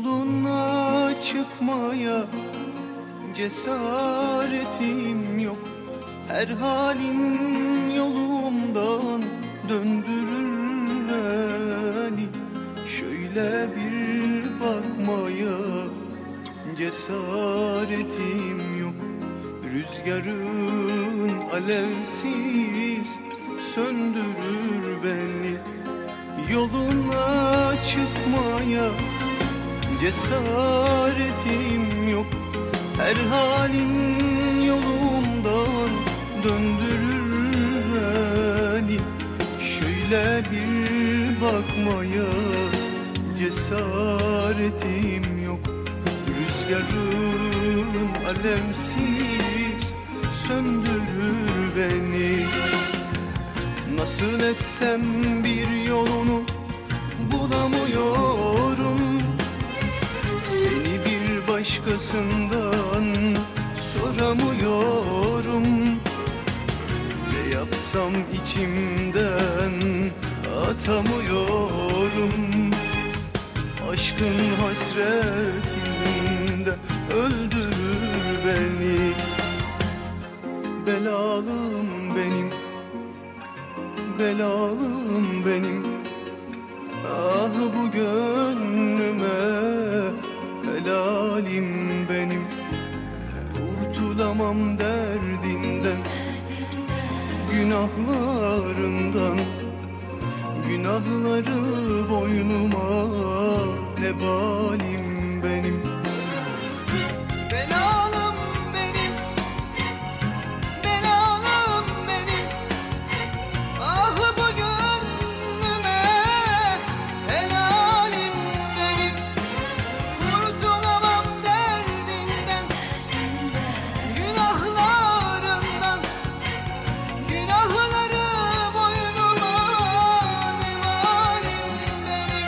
Yoluna çıkmaya cesaretim yok. Her halin yolumdan döndürür beni. Şöyle bir bakmaya cesaretim yok. Rüzgarın alevsiz söndürür beni. Yoluna çıkmaya cesaretim yok. Her halin yolumdan döndürür beni. Şöyle bir bakmaya cesaretim yok. Rüzgarın alevsiz söndürür beni. Nasıl etsem bir yolunu bulamıyorum. Seni bir başkasından soramıyorum. Ne yapsam içimden atamıyorum. Aşkın hasretinde öldürür beni. Belalım benim, belalım benim. Ah bu gönlüme helalim benim. Kurtulamam derdinden, günahlarından. Günahları boynuma nebalim benim. Belalım benim, belalım benim. Ah bu gönlüme helalim benim. Kurtulamam derdinden, günahlarından. Günahları boynuma nebalim benim.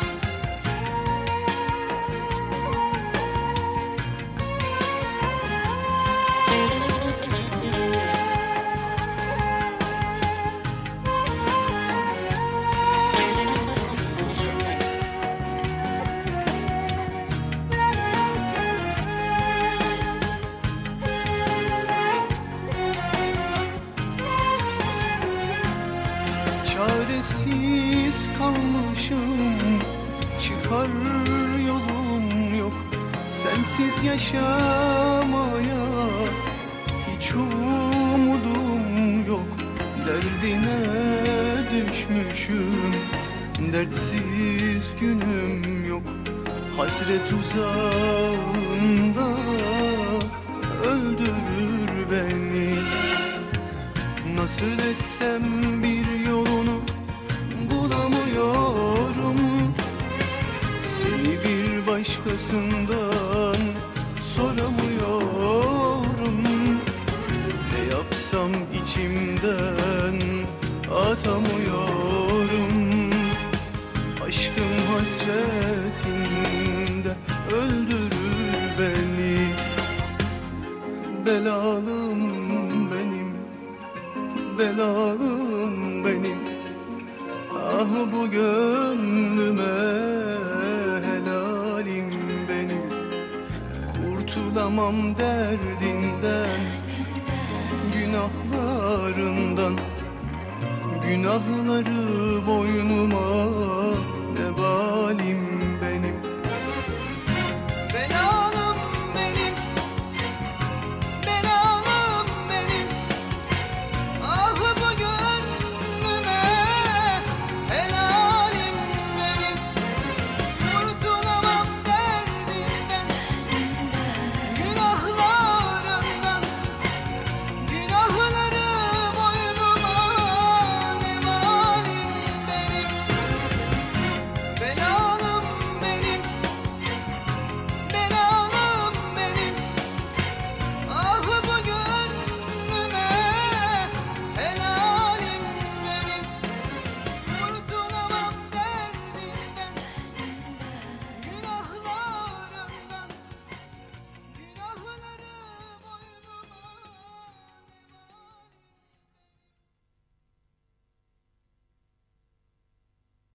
Çaresiz kalmışım, çıkar yolum yok. Sensiz yaşamaya hiç umudum yok. Derdine düşmüşüm, dertsiz günüm yok. Hasret uzağında öldürür beni. Nasıl etsem bir yolunu bulamıyorum. Seni bir başkasından soramıyorum. Ne yapsam içimden atamıyorum. Aşkın hasretinde öldürür beni. Belalım benim, belalım benim. Ah bu gönlüme helalim benim. Kurtulamam derdinden, günahlarından. Günahları boynuma nebalim